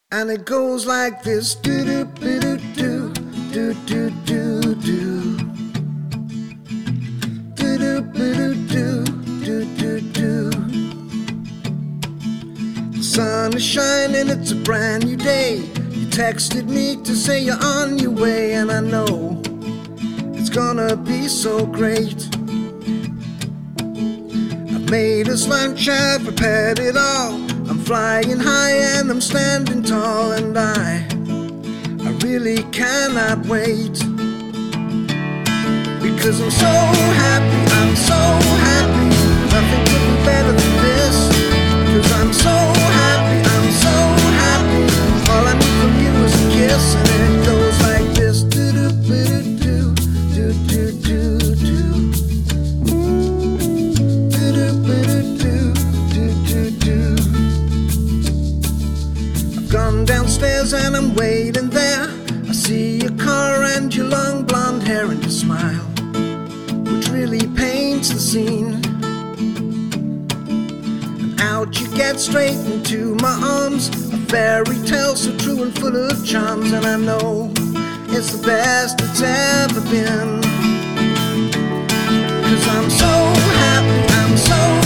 And it goes like this: do do do do do do do do do do do do do do do. The sun is shining, it's a brand new day. You texted me to say you're on your way, and I know it's gonna be so great. I've made us lunch, I've prepared it all. I'm flying high and I'm standing tall, and I really cannot wait. Because I'm so happy, I'm so happy. Nothing could be better than this. Cause I'm so happy, I'm so happy. All I need from you is a kiss, and it goes like this: do do do do do do do do. Gone downstairs and I'm waiting there. I see your car and your long blonde hair and your smile, which really paints the scene. And out you get straight into my arms, a fairy tale so true and full of charms. And I know it's the best it's ever been. Cause I'm so happy, I'm so